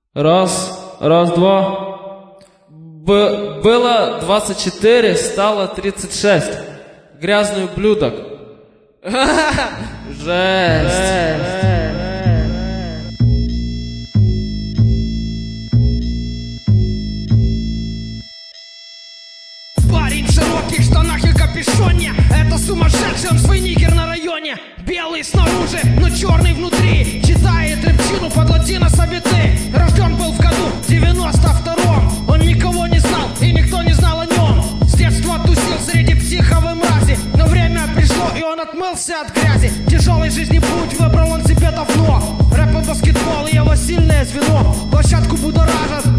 Раз, два. Было 24, стало 36. Грязный ублюдок. Жесть. Парень в широких штанах и капюшоне. Это сумасшедший, он свой нигер на районе. Белый снаружи, но черный внутри. Читает рыбчину под латинос обиты. Рожден был в году 92-м. Он никого не знал и никто не знал о нем. С детства тусил среди психовой мрази. Но время пришло и он отмылся от грязи. Тяжелый жизни путь выбрал он себе давно. Рэп и баскетбол его сильное звено. Площадку будоражат